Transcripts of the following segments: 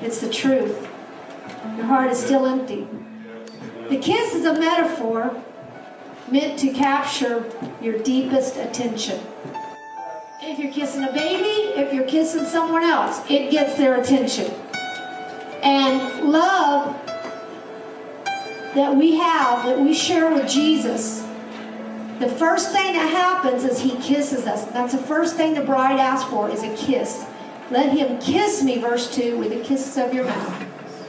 It's the truth. Your heart is still empty. The kiss is a metaphor meant to capture your deepest attention. If you're kissing a baby, if you're kissing someone else, it gets their attention. And love that we have, that we share with Jesus, the first thing that happens is He kisses us. That's the first thing the bride asks for, is a kiss. Let Him kiss me, verse 2, with the kisses of your mouth.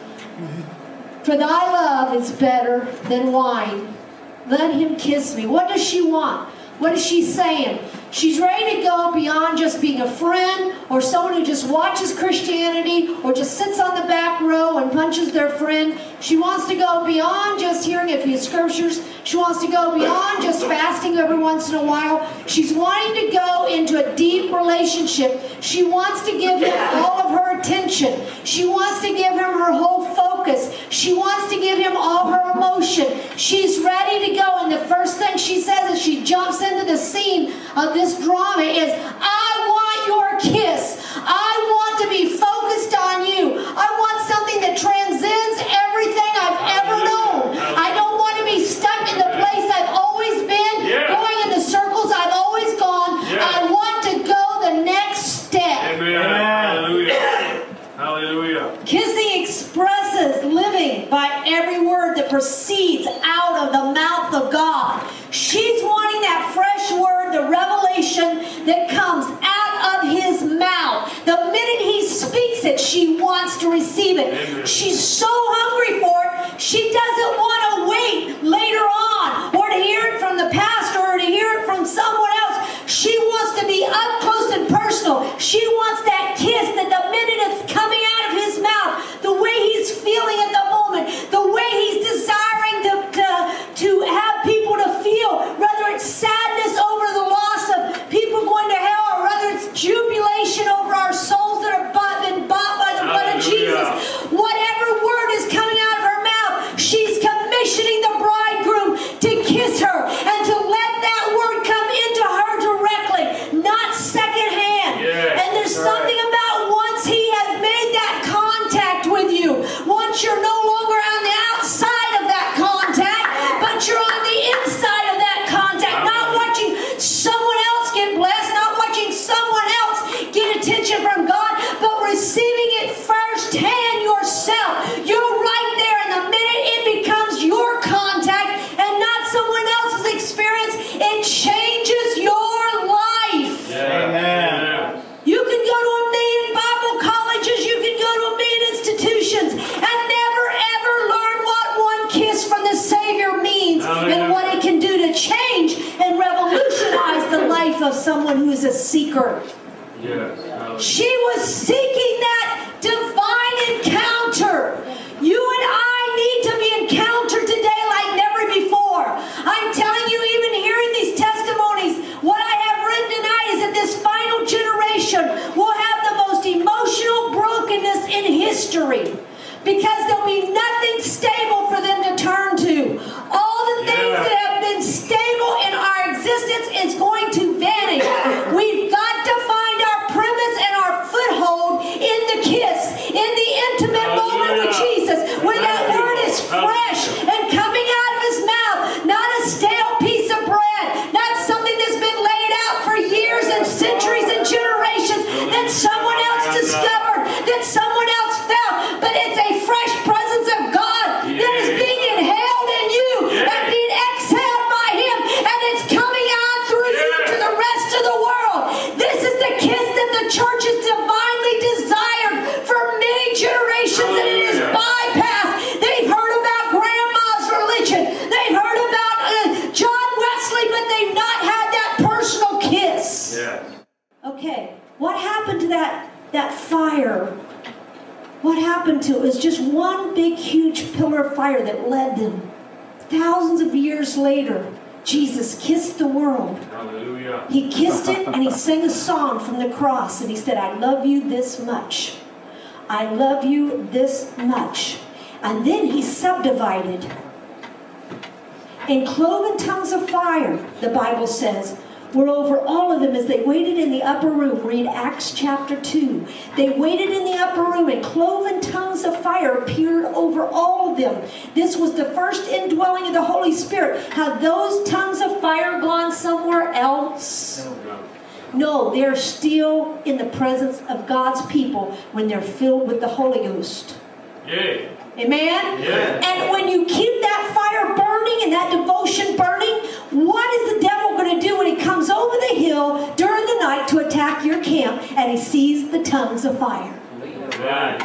For thy love is better than wine. Let Him kiss me. What does she want? What is she saying? She's ready to go beyond just being a friend or someone who just watches Christianity or just sits on the back row and punches their friend. She wants to go beyond just hearing a few scriptures. She wants to go beyond just fasting every once in a while. She's wanting to go into a deep relationship. She wants to give Him all of her attention. She wants to give Him her whole focus. She wants to give Him all her emotion. She's ready to go, and the first thing she says as she jumps into the scene of this drama is, I want your kiss. I want to be focused on you. I want something that transcends everything I've ever known. I don't want to be stuck in the place I've always been, going in the circles I've always gone. I want to go the next step. Amen. Hallelujah. Hallelujah. Kissing expresses living by every word that proceeds out of the mouth of God. She's wanting that fresh word, the revelation that comes out of His mouth. The minute He speaks it, she wants to receive it. Amen. She's so hungry for it, she doesn't want to wait later on or to hear it from the pastor or to hear it from someone else. She wants to be up close and personal. She wants that kiss that the minute it's coming out of His mouth, the way He's feeling at the moment, the way He's desiring to have people to feel, whether it's sadness over the loss of people going to hell, or whether it's jubilation over our souls that have been bought by the blood of Jesus. Whatever word is coming out of her mouth, she's commissioning the bridegroom to kiss her and to let that word come into her directly, not secondhand. And there's something about once He has made that contact with you, once you're no longer on the outside of that contact, but you're on the inside of that contact, not watching someone else get blessed, not watching someone else get attention from God, but receiving it firsthand yourself. You're right there, and the minute it becomes your contact and not someone else's experience, it changes your life. Amen. You can go to a million Bible colleges, you can go to a million institutions, and never ever learn what one kiss from the Savior means and what it can do to change and revolutionize the life of someone who's a seeker. She was seeking that divine encounter. You and I need to be encountered today like never before. I'm telling you, even hearing these testimonies, what I have written tonight is that this final generation will have the most emotional brokenness in history, because there'll be nothing stable for them to turn to. All the things that have been stable in our existence is going to vanish. We've got to find our premise and our foothold in the kiss, in the intimate moment with Jesus, where that word is fresh and coming out of His mouth, not a stale piece of bread, not something that's been laid out for years and centuries and generations that someone else discovered, that someone else felt, but it's a fresh presence of God that is being inhaled in you and being exhaled by Him, and it's coming out through you to the rest of the world. This is the kiss that the church has divinely desired for many generations, and it is bypassed. They've heard about grandma's religion, they've heard about John Wesley, but they've not had that personal kiss. Okay, what happened to that fire? What happened to it? It was just one big huge pillar of fire that led them. Thousands of years later, Jesus kissed the world. Hallelujah. He kissed it, and He sang a song from the cross, and He said, I love you this much. I love you this much. And then He subdivided in cloven tongues of fire, the Bible says, were over all of them as they waited in the upper room. Read Acts chapter 2. They waited in the upper room, and cloven tongues of fire appeared over all of them. This was the first indwelling of the Holy Spirit. Have those tongues of fire gone somewhere else? No, they're still in the presence of God's people when they're filled with the Holy Ghost. Yay. Amen? Yeah. And when you keep that fire burning and that devotion burning, what is the devil going to do when he comes over the hill during the night to attack your camp and he sees the tongues of fire? Right.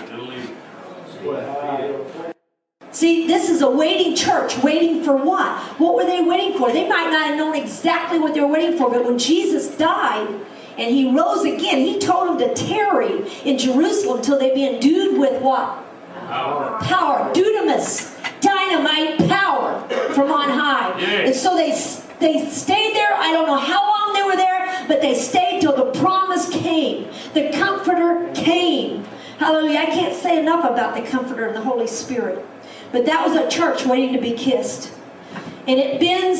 See, this is a waiting church. Waiting for what? What were they waiting for? They might not have known exactly what they were waiting for, but when Jesus died and he rose again, he told them to tarry in Jerusalem until they be endued with what? Power. Dunamis. Dynamite power from on high. Yeah. And so they stayed there. I don't know how long they were there, but they stayed till the promise came. The Comforter came. Hallelujah. I can't say enough about the Comforter and the Holy Spirit. But that was a church waiting to be kissed. And it bends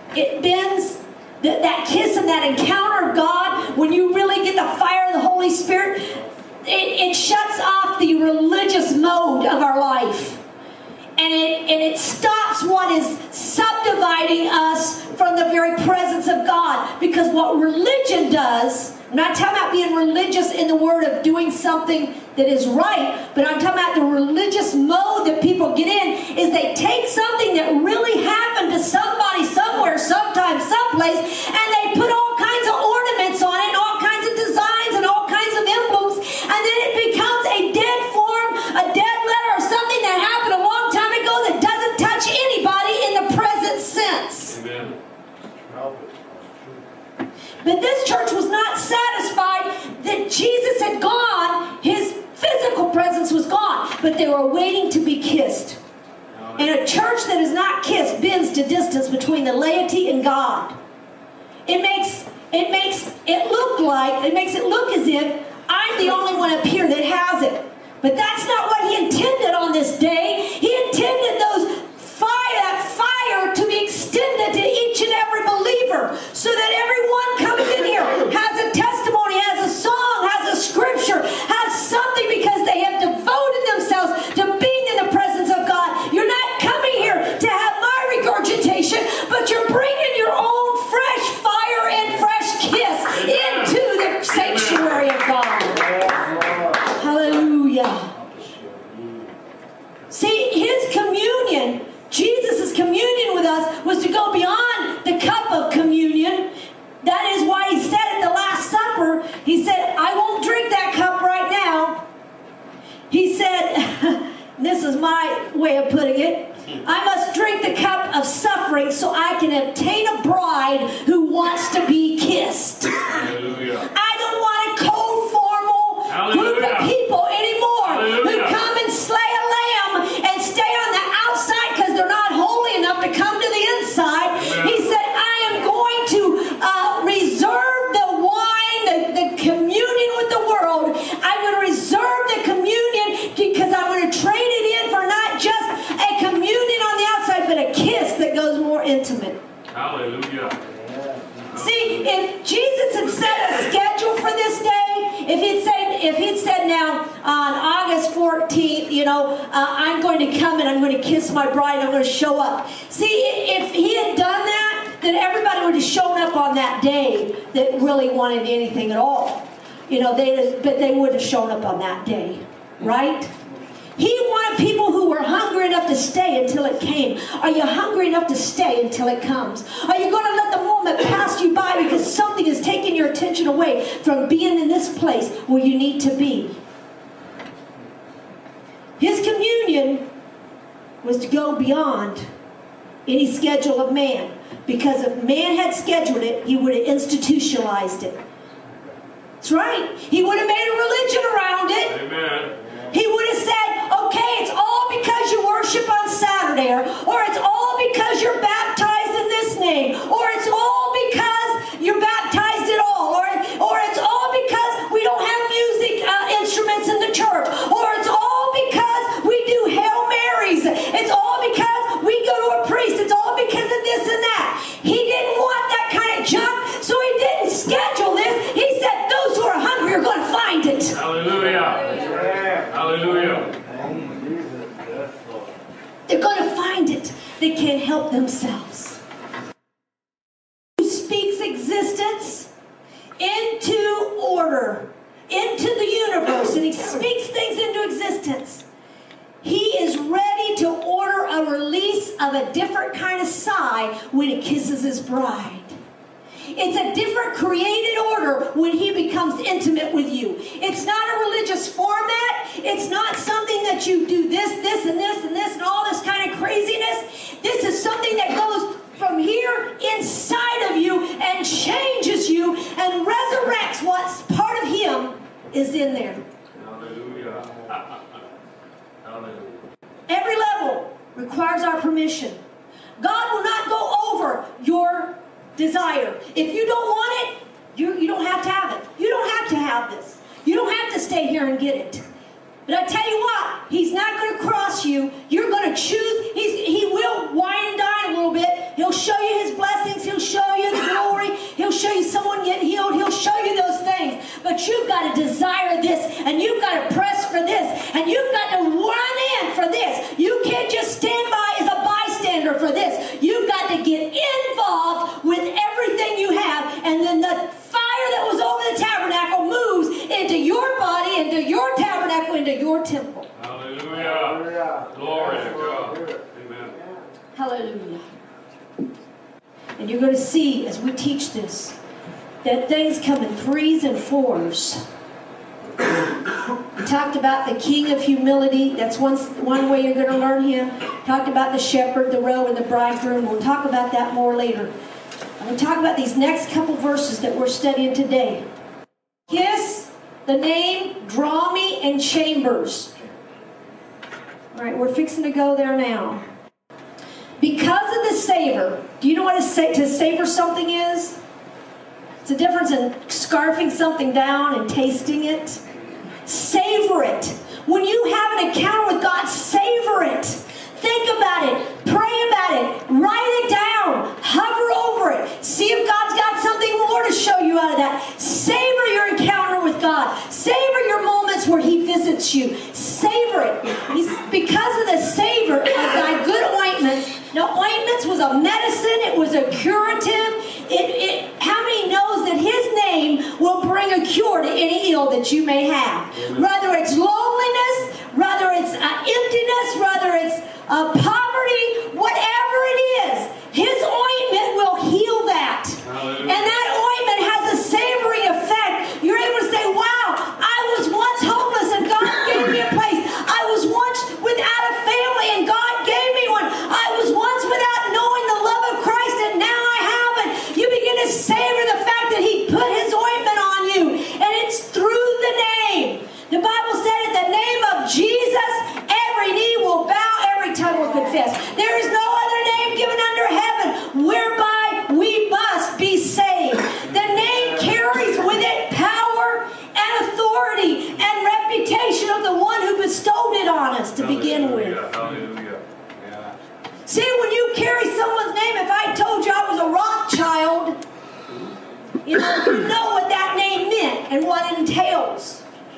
that kiss and that encounter of God, when you really get the fire of the Holy Spirit, it shuts off the religious mode of our life. And it stops what is subdividing us from the very presence of God. Because what religion does, I'm not talking about being religious in the word of doing something that is right, but I'm talking about the religious mode that people get in, is they take something that really happened to somebody somewhere, sometime, someplace, and they put all kinds of ornaments on it, and all kinds of designs, and all kinds of emblems, and then it becomes a dead form, a dead letter, or something that happened a long time ago that doesn't touch anybody in the present sense. Amen. But this church was not satisfied that Jesus had gone. His physical presence was gone. But they were waiting to be kissed. And a church that is not kissed bends to distance between the laity and God. It makes it look as if I'm the only one up here that has it. But that's not what he intended on this day. He intended that fire to be extended to each and every believer, so that everyone comes in here, has a testimony, has a song, has a scripture, has something, because they have devoted themselves to being in the presence of God. You're not coming here to have my regurgitation, but you're bringing your own fresh fire and fresh kiss into the sanctuary of God. Hallelujah. See, his communion, Jesus' communion with us, was to go beyond the cup of communion. That is why he said at the Last Supper, he said, I won't drink that cup right now. He said, this is my way of putting it, I must drink the cup of suffering so I can obtain a bride who wants to be kissed. Hallelujah. I don't want a cold, formal group of people anymore who come and slay a lamb and stay on the outside because they're not holy enough to come to the inside. He said, I am going to reserve the wine, the communion with the world. I'm going to reserve the communion because I'm going to trade it in for not just a communion on the outside, but a kiss that goes more intimate. Hallelujah. See, if Jesus had set a schedule for this day, if he'd said now on August 14th, I'm going to come and I'm going to kiss my bride, I'm going to show up. See, if he had done that, then everybody would have shown up on that day that really wanted anything at all. But they would have shown up on that day, right? He wanted people who were hungry enough to stay until it came. Are you hungry enough to stay until it comes? Are you going to let the moment pass you by because something is taking your attention away from being in this place where you need to be? His communion was to go beyond any schedule of man. Because if man had scheduled it, he would have institutionalized it. That's right. He would have made a religion around it. Amen. He would have said, okay, it's all because you worship on Saturday, or it's all because you're baptized in this name, or it's all because you're baptized at all, or it's all because we don't have music instruments in the church, or it's all because we do Hail Marys, it's all because we go to a priest, it's all because of this and that. He didn't want that kind of junk, so he help themselves. Who speaks existence into order, into the universe, and he speaks things into existence. He is ready to order a release of a different kind of sigh when he kisses his bride. It's a different created order when he becomes intimate with you. It's not a religious format. It's not something that you do this, this, and this, and this, and all this kind of craziness. This is something that goes from here inside of you and changes you and resurrects what's part of him is in there. Hallelujah. Hallelujah. Every level requires our permission. God will not go over your desire. If you don't want it, you don't have to have it. You don't have to have this. You don't have to stay here and get it. But I tell you what, he's not going to cross you. You're going to choose. He will wine and dine a little bit. He'll show you his blessings. He'll show you the glory. He'll show you someone getting healed. He'll show you those things. But you've got to desire this, and you've got to press for this, and you've got to run in for this. You can't just stand by as a bystander for this. You've got to get involved with everything you have, and then the fire that was over the tabernacle moves into your body, into your tabernacle, into your temple. Hallelujah. Glory to God. Amen. Hallelujah. And you're going to see as we teach this that things come in 3s and 4s. We talked about the king of humility. That's one way you're going to learn him. Talked about the shepherd, the roe, and the bridegroom. We'll talk about that more later. I'm going to talk about these next couple verses that we're studying today. Kiss, the name, draw me, and chambers. All right, we're fixing to go there now. Because of the savor, do you know what to savor something is? It's a difference in scarfing something down and tasting it. Savor it. When you have an encounter with God, savor it. Think about it. Pray about it. Write it down. Hover over it. See if God's got something more to show you out of that. Savor your encounter with God. Savor your moments where he visits you. Savor it. Because of the savor of thy good ointments. Now, ointments was a medicine. It was a curative. How many knows that his name will bring a cure to any ill that you may have? Whether it's loneliness, whether it's emptiness, whether it's poverty, whatever it is, his ointment will heal that. Hallelujah. And that ointment has a savory effect. You're able to say, wow, I was once homeless and God gave me a place. I was once without a family and God gave me one. I was once without knowing the love of Christ and now I have it. You begin to savor the fact that he put his ointment on you. And it's through the name. The Bible said at the name of Jesus, every knee will bow, every tongue will confess. There is no other name given under heaven whereby we must be saved. The name carries with it power and authority and reputation of the one who bestowed it on us to begin with. Hallelujah. Yeah. See, when you carry someone's name, if I told you I was a Rothschild, you know what that name meant and what it entails.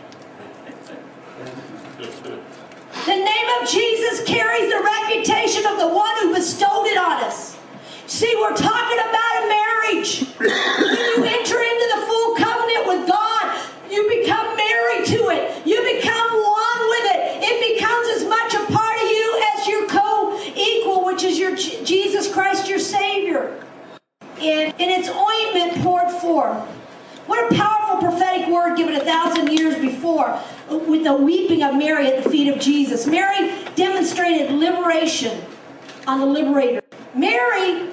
The name of Jesus carries the reputation of the one who bestowed it on us. See, we're talking about a marriage. When you enter into the full covenant with God, you become married to it. You become one with it. It becomes as much a part of you as your co-equal, which is your Jesus Christ, your Savior. And its ointment poured forth. What a powerful prophetic word given 1,000 years before with the weeping of Mary at the feet of Jesus. Mary demonstrated liberation on the liberator. Mary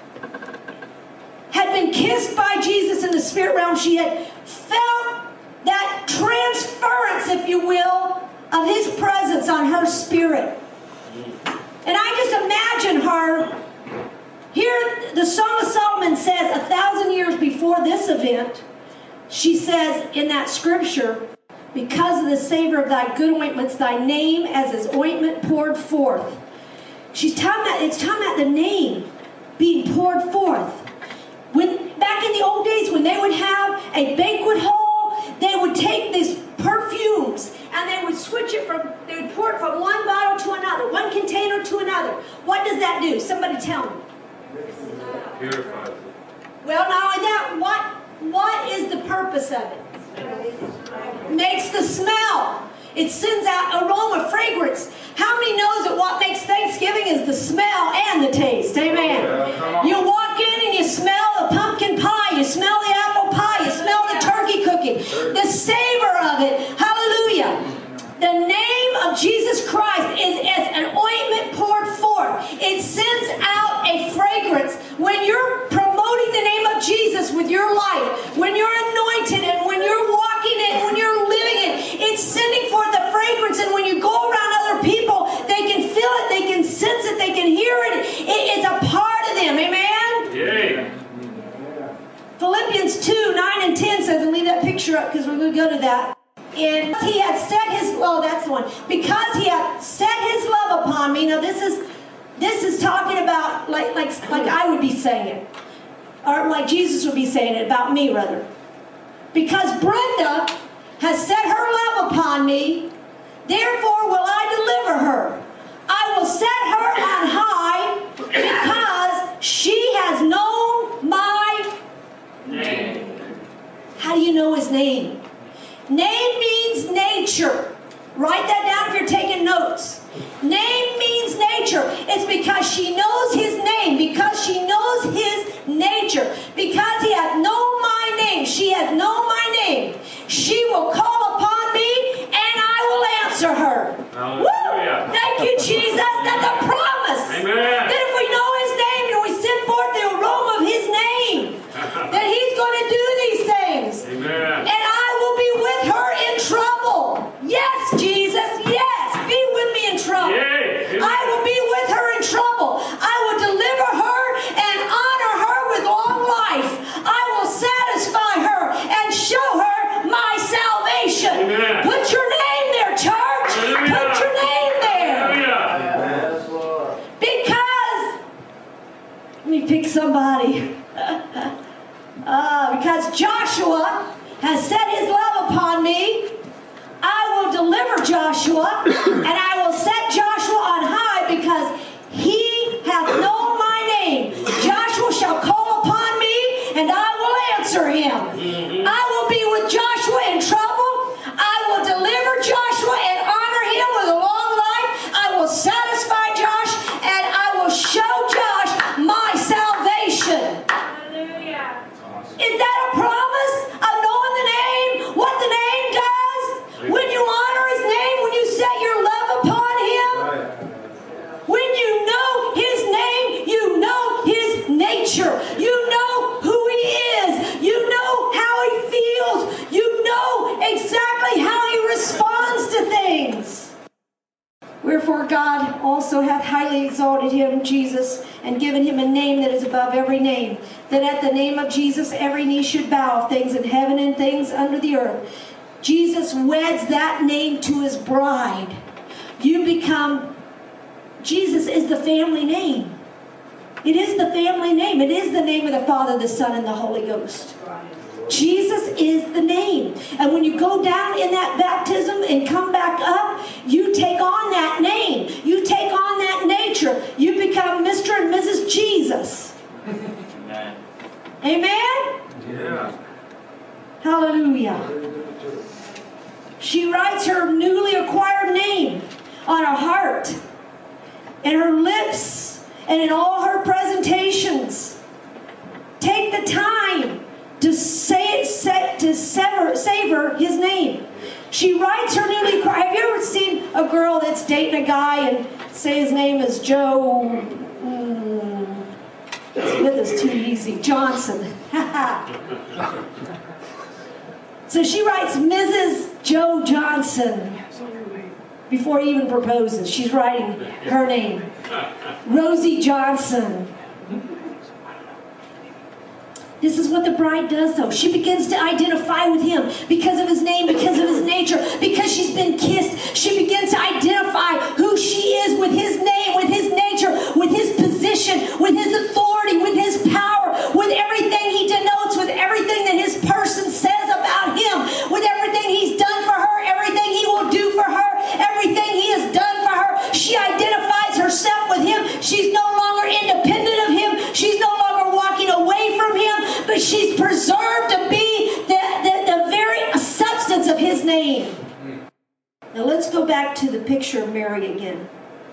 had been kissed by Jesus in the spirit realm. She had felt that transference, if you will, of his presence on her spirit. And I just imagine her. Here, the Song of Solomon says 1,000 years before this event, she says in that scripture, because of the savor of thy good ointments, thy name as his ointment poured forth. It's talking about the name being poured forth. Back in the old days, when they would have a banquet hall, they would take these perfumes and they would pour it from one bottle to another, one container to another. What What does that do? Somebody tell me. Purifies it. Well, not only that, what is the purpose of it? Makes the smell. It sends out aroma, fragrance. How many knows that what makes Thanksgiving is the smell and the taste? Amen. You walk in and you smell the pumpkin pie, you smell the apple pie, you smell the turkey cooking, the savor of it. Hallelujah. The name of Jesus Christ is as an ointment poured forth. It sends out a fragrance. When you're promoting the name of Jesus with your life, when you're anointed and when you're walking it, when you're living it, it's sending forth the fragrance. And when you go around other people, they can feel it, they can sense it, they can hear it. It's a part of them. Amen? Yay. Philippians 2, 9 and 10 says, and leave that picture up because we're going to go to that. And he had set his, that's the one. Because he had set his love upon me. Now this is talking about like I would be saying it. Or like Jesus would be saying it about me, rather. Because Brenda has set her love upon me, therefore will I deliver her. I will set her on high because she has known my Name. How do you know his name? Name means nature. Write that down if you're taking notes. Name means nature. It's because she knows his name. Because she knows his nature. Because he hath known my name. She has known my name. She will call upon me and I will answer her. Hallelujah. Woo! Thank you, Jesus. That's a promise. Amen. That if we know his name and we send forth the aroma of his name, that he's going to do these things. Amen. And I will be with her in trouble. Yes, Jesus. Yes. Be with me in trouble. Yay. I will be with her in trouble. I will deliver her and honor her with long life. I will satisfy her and show her my salvation. Amen. Put your name there, church. Hallelujah. Put your name there. Hallelujah. Because, let me pick somebody. Because Joshua has set his love upon me, I will deliver Joshua, and I will set Joshua on high because he hath known my name. Joshua shall call upon me, and I will answer him. I will be with Joshua in trouble. I will deliver Joshua and honor him with a long life. I will satisfy Josh, and I will show Josh my salvation. Hallelujah. Is that a promise of knowing the name? What the name does? When you honor his name, when you set your love upon him, when you know his name, you know his nature. You know who he is. You know how he feels. You know exactly how he responds to things. Wherefore God also hath highly exalted him, Jesus, and given him a name that is above every name, that at the name of Jesus every knee should bow, of things in heaven and things under the earth. Jesus weds that name to his bride. Jesus is the family name. It is the family name. It is the name of the Father, the Son, and the Holy Ghost. Jesus is the name. And when you go down in that baptism and come back up, you take on that name. You take on that nature. You become Mr. and Mrs. Jesus. Amen. Amen? Yeah. Hallelujah. She writes her newly acquired name on her heart and her lips and in all her presentations. Take the time to savor his name. She writes her newly acquired. Have you ever seen a girl that's dating a guy and say his name is Joe? Smith is too easy. Johnson. So she writes Mrs. Joe Johnson before he even proposes. She's writing her name. Rosie Johnson. This is what the bride does, though. She begins to identify with him because of his name, because of his nature, because she's been kissed. She begins to identify who she is with his name, with his nature, with his position, with his authority, with his power, with everything he denotes, with everything that his person says about him, with everything he's done for her, everything he will do for her, everything he has done for her. She identifies herself with him. She's no Now let's go back to the picture of Mary again.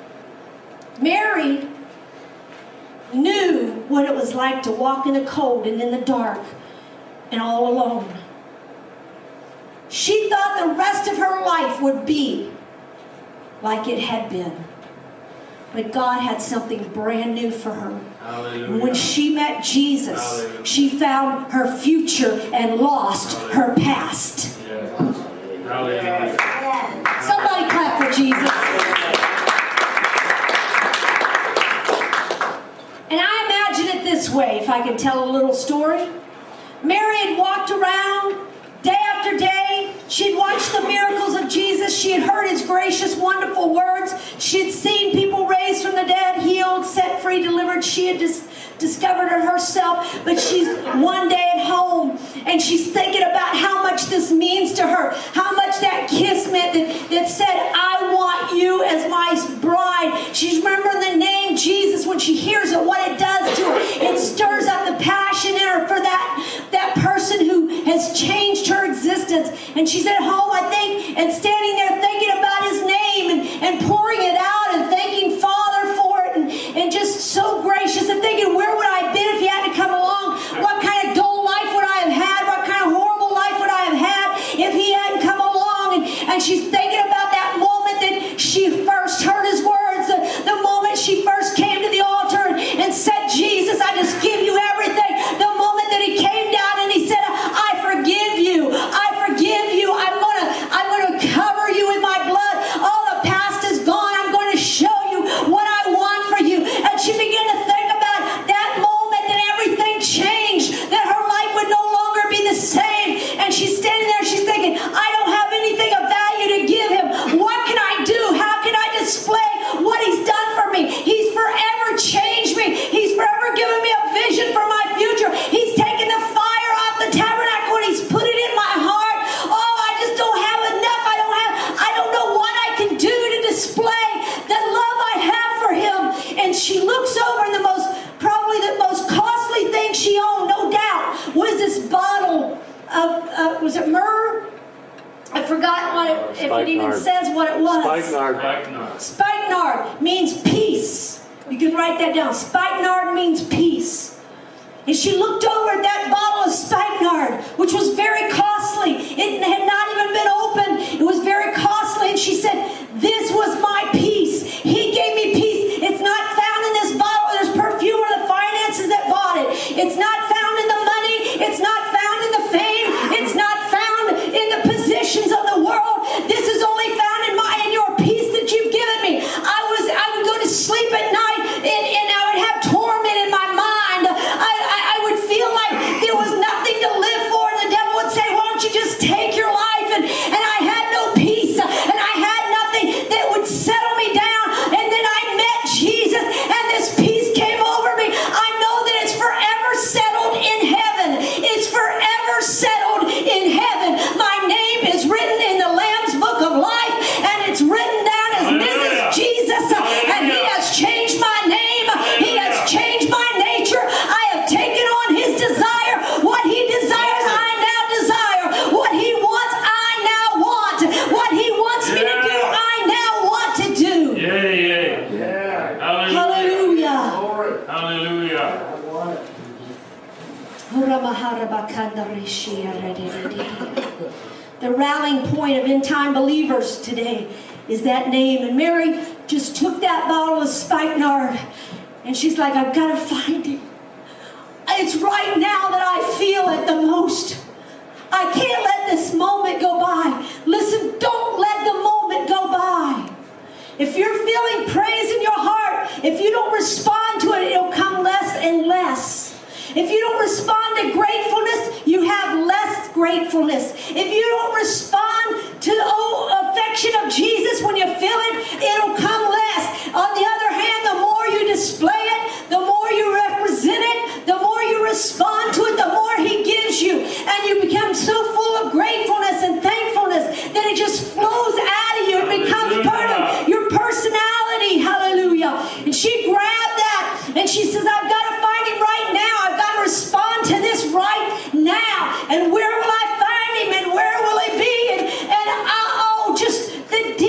Mary knew what it was like to walk in the cold and in the dark and all alone. She thought the rest of her life would be like it had been. But God had something brand new for her. Hallelujah. When she met Jesus, Hallelujah. she found her future and lost her past. Yes. Hallelujah. Somebody clap for Jesus. And I imagine it this way, if I can tell a little story. Mary had walked around day after day. She'd watched the miracles of Jesus. She had heard his gracious, wonderful words. She had seen people raised from the dead, healed, set free, delivered. She had discovered it herself. But she's one day at home, and she's thinking about how much this means to her, how much that kiss meant that said, I want you as my bride. She's remembering the name Jesus when she hears it, what it does to her. It stirs up the passion in her for that person who has changed her existence. And she's at home, I think, and standing there thinking about his name and pouring it out and thanking Father for it and just so gracious and thinking, where would I have been if he hadn't come along? What kind of dull life would I have had? What kind of horrible life would I have had if he hadn't come along? And she's thinking about that moment that she first heard his words, the moment she first came to the altar and said, Jesus, I just give you everything. The moment that he came down and he said, I forgive you. I forgive you. I'm going to cover you with my blood. All the past is gone. I'm going to show you what I want for you. And she began to think about that moment that everything changed, that her life would no longer be the same. And she's standing there, she's thinking, I don't have anything of value to give him. What can I do? How can I display what he's done for me? He's forever changed me. He's forever given me a vision for my future. He's taken the fire off the tabernacle and he's put it in my heart. Oh, I just don't have enough. I don't know what I can do to display the love I have for him. And she looks over and probably the most costly thing she owned, no doubt, was this bottle of, was it myrrh? I forgot if it even says what it was. Spikenard. Spikenard means peace. You can write that down. Spikenard means peace. And she looked over at that bottle of spikenard, which was very costly. It had not even been opened. It was very costly. And she said, this was my peace. He gave me peace. It's not found in this bottle. There's perfume or the finances that bought it. It's not found in the money. It's not found in the fame. It's not found in the positions of the world. This is only found in your peace that you've given me. I would go to sleep at night and I would have torment in my mind. I would feel like there was nothing to live for. And the devil would say, why don't you just take your life? And I had no peace. And I had nothing that would settle me down. And then I met Jesus and this peace came over me. I know that it's forever settled in heaven. It's forever settled in heaven. My name is written in the Lamb's Book of Life, and it's written down as Mrs. Jesus, and he has changed my name. He has changed my nature. I have taken on his desire. What he desires, I now desire. What he wants, I now want. What he wants me to do, I now want to do. Yeah. Hallelujah. Hallelujah. The rallying point of end-time believers today is that name. And Mary just took that bottle of spikenard and she's like, I've got to find it. It's right now that I feel it the most. I can't let this moment go by. Listen, don't let the moment go by. If you're feeling praise in your heart, if you don't respond to it, it'll come less and less. If you don't respond to gratefulness, you have less gratefulness. If you don't respond to the affection of Jesus when you feel it, it'll come less. On the other hand, the more you display it, the more you represent it, the more you respond to it, the more he gives you. And you become so full of gratefulness and thankfulness that it just flows out of you. It becomes part of your personality. Hallelujah. And she grabbed that and she says, I've got to find him right now. I've got to respond to this right now. And where will I find him? And where will he be? And just the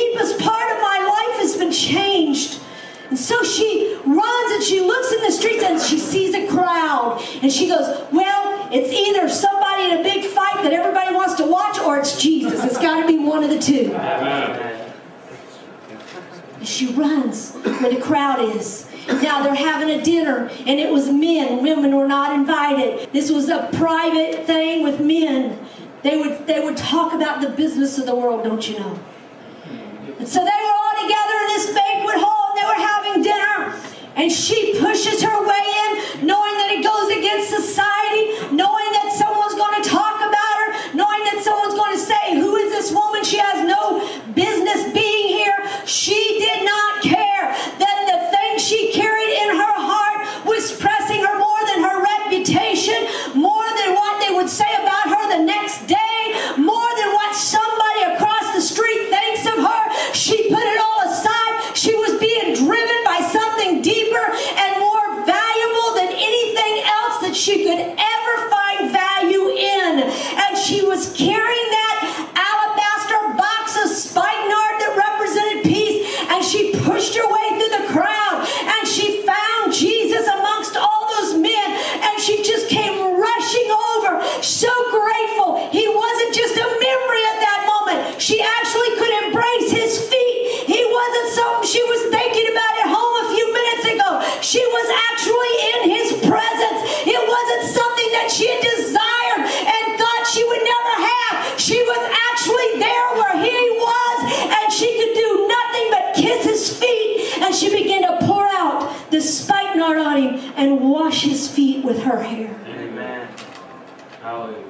goes, well, it's either somebody in a big fight that everybody wants to watch or it's Jesus. It's got to be one of the two. Amen. She runs where the crowd is. Now they're having a dinner, and it was men. Women were not invited. This was a private thing with men. They would talk about the business of the world, don't you know? And so they were all together in this banquet hall, and they were having dinner. And she pushes her way in, knowing that it goes against society, knowing that someone's going to talk about her, knowing that someone's going to say, who is this woman? She has no business being here. She did not care that the thing she carried in her heart was pressing her more than her reputation, more than what they would say about her the next day, more than what somebody across the street thinks of her. She put it all aside. She was being driven by something deeper and more valuable than anything else that she could ever find value in. And she was carrying that alabaster box of spikenard that represented peace, and she pushed her way through the crowd, and she found Jesus amongst all those men, and she just came rushing over, so grateful. He wasn't just a memory at that moment. She actually could embrace his feet. He wasn't something she was thinking about at home a few minutes ago. She was actually in his presence. It wasn't something that she had desired and thought she would never have. She was actually there where he was, and she could do nothing but kiss his feet, and she began to pour out the spikenard on him and wash his feet with her hair. Amen. Hallelujah.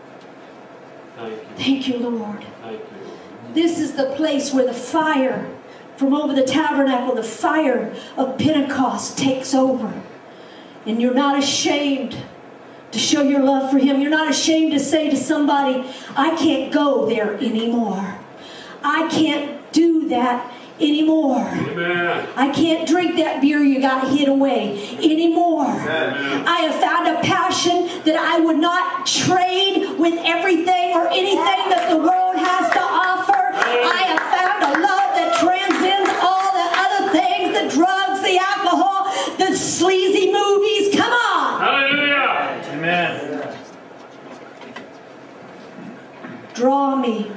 Thank you, Lord. Thank you. This is the place where the fire from over the tabernacle, the fire of Pentecost takes over. And you're not ashamed to show your love for him. You're not ashamed to say to somebody, I can't go there anymore. I can't do that anymore. Amen. I can't drink that beer you got hid away anymore. Amen. I have found a passion that I would not trade with everything or anything that the world has to offer. I have found a love that transcends all the other things, the drugs, the alcohol, the sleazy movies. Come on. Hallelujah. Amen. Draw me.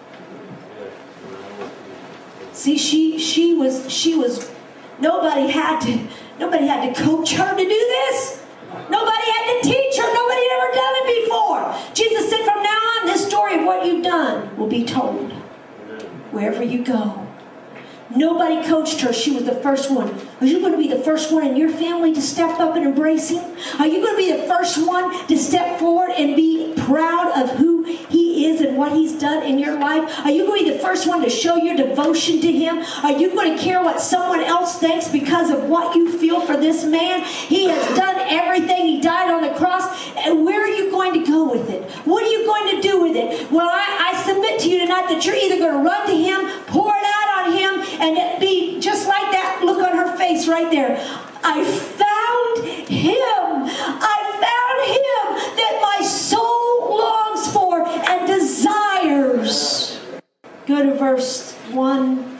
See, she was nobody had to coach her to do this. Nobody had to teach her. Nobody had ever done it before. Jesus said, from now on, this story of what you've done will be told wherever you go. Nobody coached her. She was the first one. Are you going to be the first one in your family to step up and embrace him? Are you going to be the first one to step forward and be proud of who he is and what he's done in your life? Are you going to be the first one to show your devotion to him? Are you going to care what someone else thinks because of what you feel for this man? He has done everything. He died on the cross. And where are you going to go with it? What are you going to do with it? Well, I submit to you tonight that you're either going to run to him, pour it out on him, and it be just like that look on her face right there. I found him. I found him that my soul longs for and desires. Go to verse 1.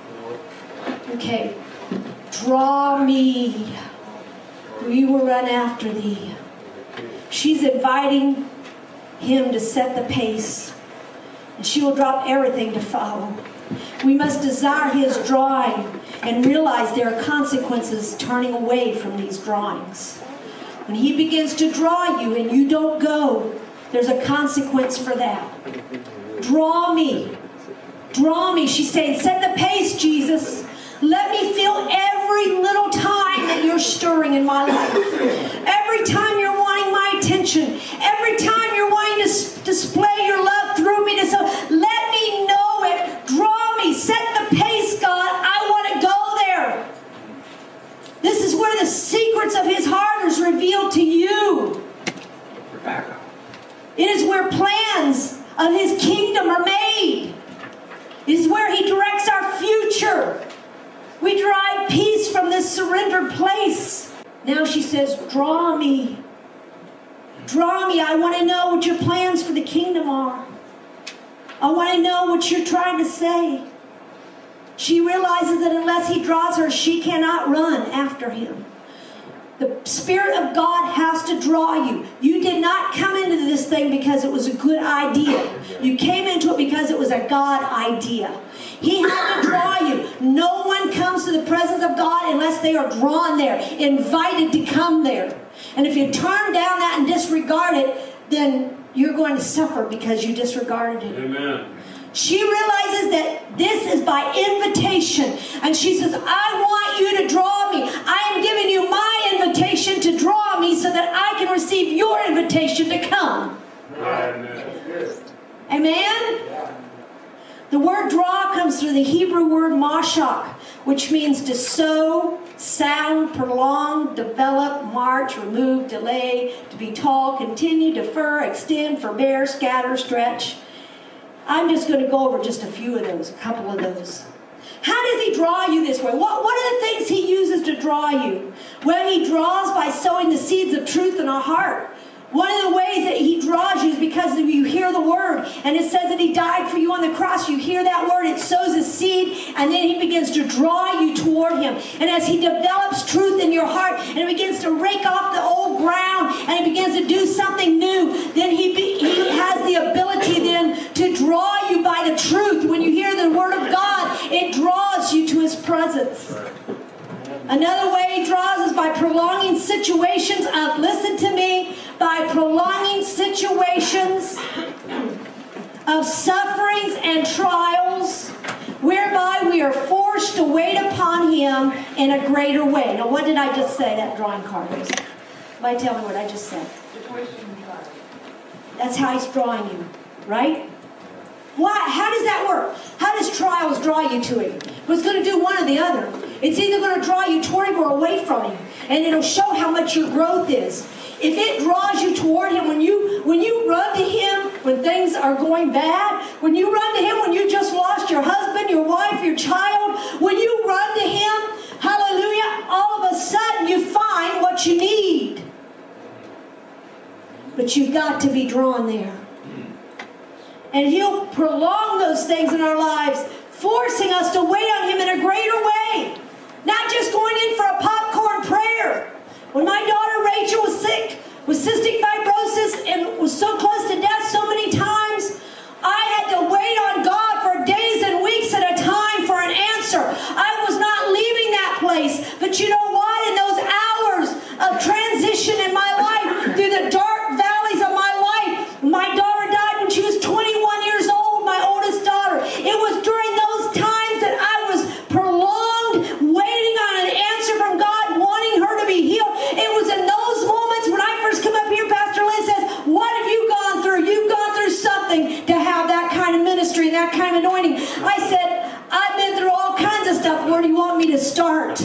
Okay. Draw me. We will run after thee. She's inviting him to set the pace. And she will drop everything to follow. We must desire his drawing and realize there are consequences turning away from these drawings. When he begins to draw you and you don't go, there's a consequence for that. Draw me. Draw me. She's saying, set the pace, Jesus. Let me feel every little time that you're stirring in my life. Every time you're wanting my attention. Every time you're wanting to display your love through me. Let me know it. Draw me. Set the pace, God. I want to go there. This is where the secrets of his heart is revealed to you. Rebecca. It is where plans of his kingdom are made. It is where he directs our future. We derive peace from this surrendered place. Now she says, draw me. Draw me. I want to know what your plans for the kingdom are. I want to know what you're trying to say. She realizes that unless he draws her, she cannot run after him. The Spirit of God has to draw you. You did not come into this thing because it was a good idea. You came into it because it was a God idea. He had to draw you. No one comes to the presence of God unless they are drawn there, invited to come there. And if you turn down that and disregard it, then you're going to suffer because you disregarded it. Amen. She realizes that this is by invitation. And she says, I want you to draw me. I am giving you my invitation to draw me so that I can receive your invitation to come. Amen. Amen? The word draw comes through the Hebrew word mashak, which means to sow, sound, prolong, develop, march, remove, delay, to be tall, continue, defer, extend, forbear, scatter, stretch. I'm just going to go over just a few of those, a couple of those. How does he draw you this way? What are the things he uses to draw you? Well, he draws by sowing the seeds of truth in our heart. One of the ways that he draws you is because you hear the word. And it says that he died for you on the cross. You hear that word, it sows a seed, and then he begins to draw you toward him. And as he develops truth in your heart, and it begins to rake off the old ground, and it begins to do something new, then he has the ability then to draw you by the truth. When you hear the word of God, it draws you to his presence. Another way he draws is by prolonging situations of, listen to me, by prolonging situations of sufferings and trials whereby we are forced to wait upon him in a greater way. Now, what did I just say, that drawing card was? Somebody tell me what I just said. That's how he's drawing you, right? Why? How does that work? How does trials draw you to him? Well, it's going to do one or the other. It's either going to draw you toward him or away from him. And it'll show how much your growth is. If it draws you toward him, when you run to him when things are going bad, when you run to him when you just lost your husband, your wife, your child, when you run to him, hallelujah, all of a sudden you find what you need. But you've got to be drawn there. And he'll prolong those things in our lives, forcing us to wait on him in a greater way. Not just going in for a popcorn prayer. When my daughter Rachel was sick with cystic fibrosis and was so close to death so many times, I had to wait on God for days and weeks at a time for an answer. I was not leaving that place. But you know what? In those hours of transition in my life, through the dark valleys of my life, my daughter died when she was 21 years old, my oldest daughter. It was during those times that I was prolonged, waiting on an answer from God, wanting her to be healed. It was in those moments when I first come up here, Pastor Lynn says, what have you gone through? You've gone through something to have that kind of ministry and that kind of anointing. I said, I've been through all kinds of stuff. Where do you want me to start?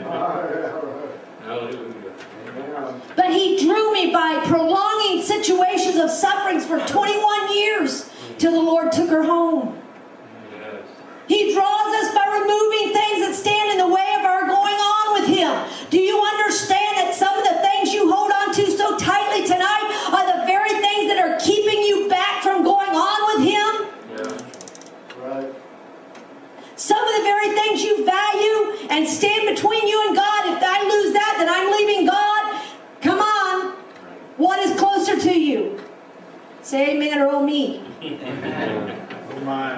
But he drew me by prolonging situations of sufferings for 21 years till the Lord took her home. Yes. He draws us by removing things that stand in the way of our going on with him. Do you understand that some of the things you hold on to so tightly tonight are the very things that are keeping you back from going on with him? Yeah. Right. Some of the very things you value and stand between you and God, if I lose that, then I'm leaving God. Come on. What is closer to you? Say amen or oh me. Oh my.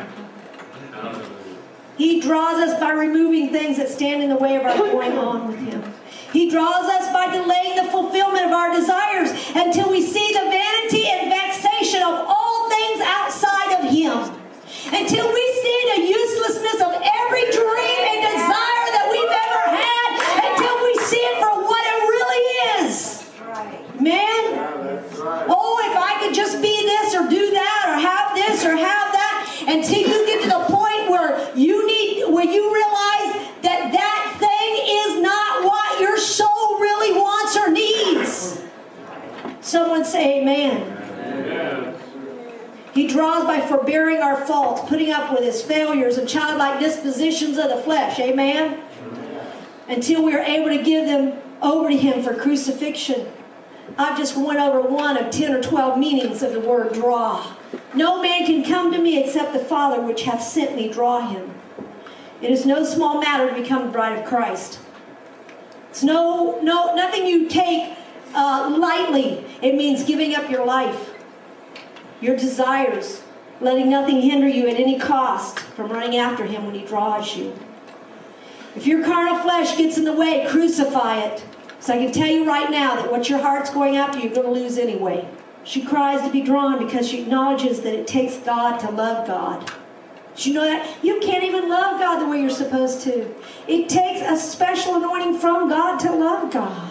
He draws us by removing things that stand in the way of our going on with him. He draws us by delaying the fulfillment of our desires until we see the vanity and vexation of all things outside of him. Until we see the uselessness of every dream and desire that we've ever had, until we see it for what it really is. Man, oh, if I could just be this or do that or have this or have that, until you get to the point where you realize that that thing is not what your soul really wants or needs. Someone say amen. Amen. He draws by forbearing our faults, putting up with his failures and childlike dispositions of the flesh. Amen? Until we are able to give them over to him for crucifixion. I've just went over one of 10 or 12 meanings of the word draw. No man can come to me except the Father which hath sent me draw him. It is no small matter to become the bride of Christ. It's nothing you take lightly. It means giving up your life, your desires, letting nothing hinder you at any cost from running after Him when He draws you. If your carnal flesh gets in the way, crucify it. So I can tell you right now that what your heart's going after, you're going to lose anyway. She cries to be drawn because she acknowledges that it takes God to love God. Did you know that? You can't even love God the way you're supposed to. It takes a special anointing from God to love God.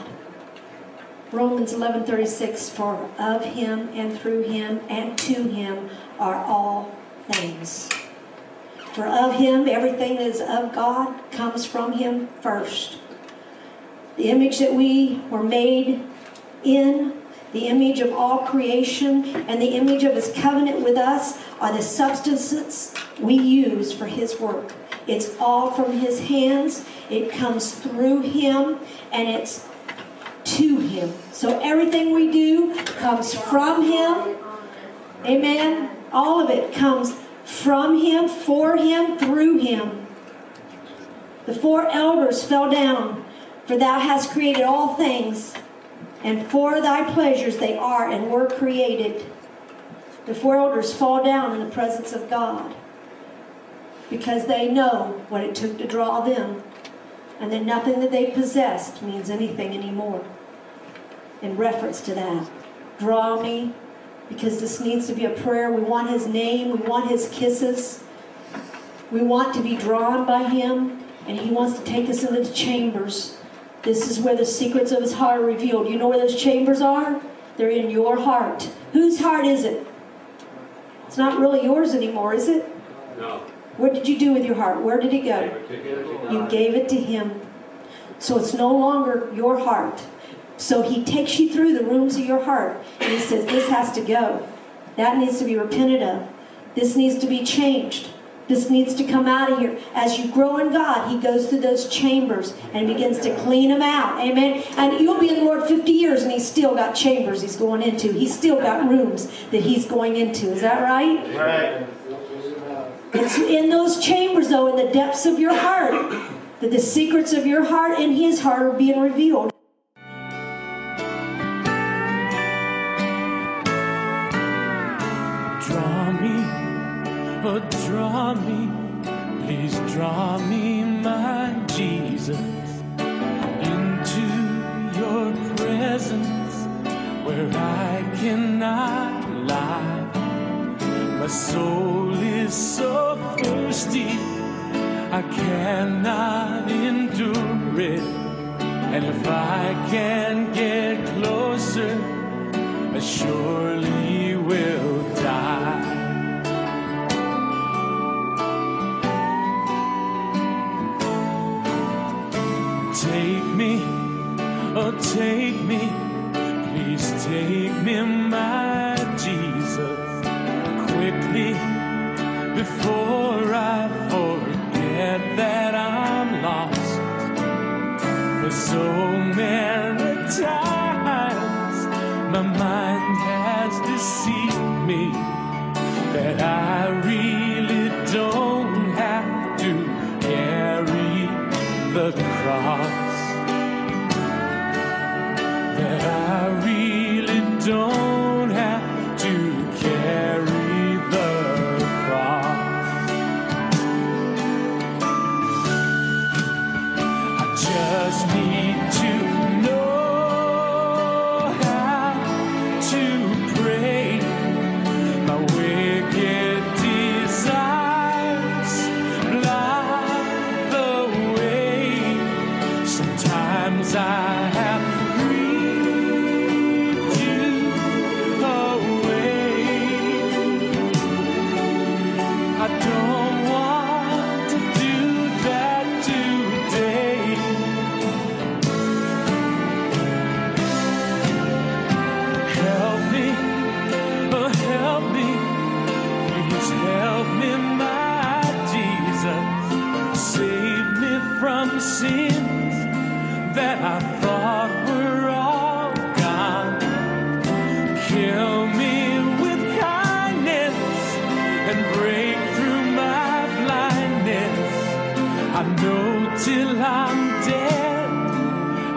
Romans 11:36, for of Him and through Him and to Him are all things. For of Him, everything that is of God comes from Him first. The image that we were made in, the image of all creation, and the image of His covenant with us are the substances we use for His work. It's all from His hands. It comes through Him, and it's to Him. So everything we do comes from Him. Amen. All of it comes from Him, for Him, through Him. The 4 elders fell down, for Thou hast created all things, and for Thy pleasures they are and were created. The 4 elders fall down in the presence of God because they know what it took to draw them, and that nothing that they possessed means anything anymore. In reference to that, draw me, because this needs to be a prayer. We want His name. We want His kisses. We want to be drawn by Him, and He wants to take us into the chambers. This is where the secrets of His heart are revealed. You know where those chambers are? They're in your heart. Whose heart is it? It's not really yours anymore, is it? No. What did you do with your heart? Where did it go? You gave it to Him. So it's no longer your heart. So He takes you through the rooms of your heart, and He says, this has to go. That needs to be repented of. This needs to be changed. This needs to come out of here. As you grow in God, He goes through those chambers and begins to clean them out. Amen. And you'll be in the Lord 50 years, and He's still got chambers He's going into. He's still got rooms that He's going into. Is that right? Right. It's in those chambers, though, in the depths of your heart, that the secrets of your heart and His heart are being revealed. Oh, draw me, please draw me, my Jesus, into your presence where I cannot lie. My soul is so thirsty, I cannot endure it. And if I can get closer, I surely will die. Take me, oh take me, please take me, my Jesus, quickly, before I forget that I'm lost. For so many times my mind has deceived me that I really don't have to carry the cross, that I really don't have to carry the cross. I just need to know how to pray. My wicked desires block the way. Sometimes I have grieved you away. I don't want to do that today. Help me, oh help me, please help me, my Jesus. Save me from sins that I thought were all gone. Kill me with kindness and break through my blindness. I know till I'm dead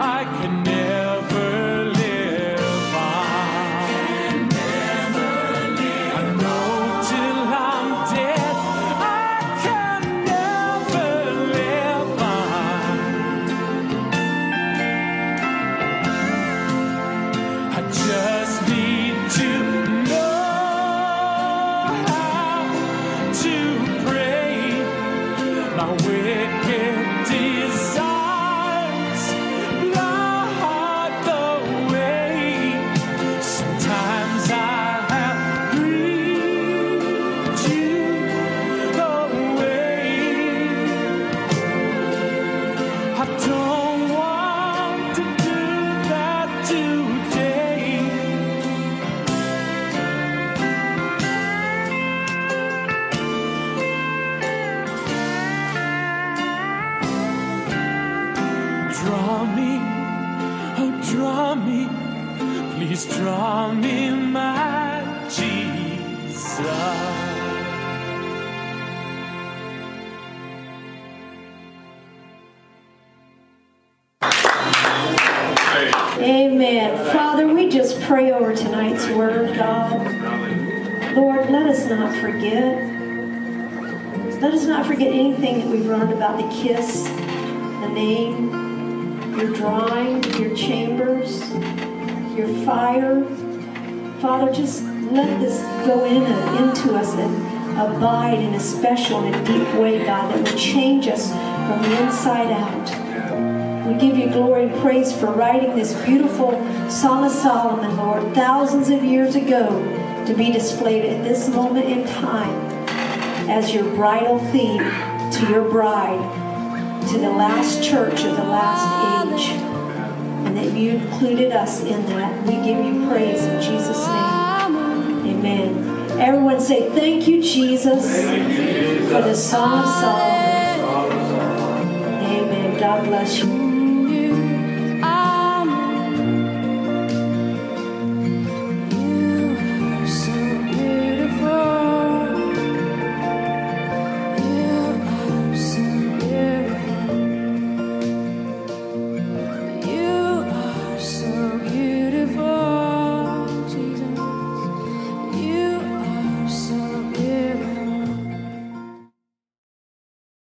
pray over tonight's word, God. Lord, let us not forget. Let us not forget anything that we've learned about the kiss, the name, your drawing, your chambers, your fire. Father, just let this go into us and abide in a special and deep way, God, that will change us from the inside out. We give you glory and praise for writing this beautiful Song of Solomon, Lord, thousands of years ago, to be displayed at this moment in time as your bridal theme to your bride, to the last church of the last age, and that you included us in that. We give you praise in Jesus' name. Amen. Everyone say, thank you, Jesus, for the Song of Solomon. Amen. God bless you.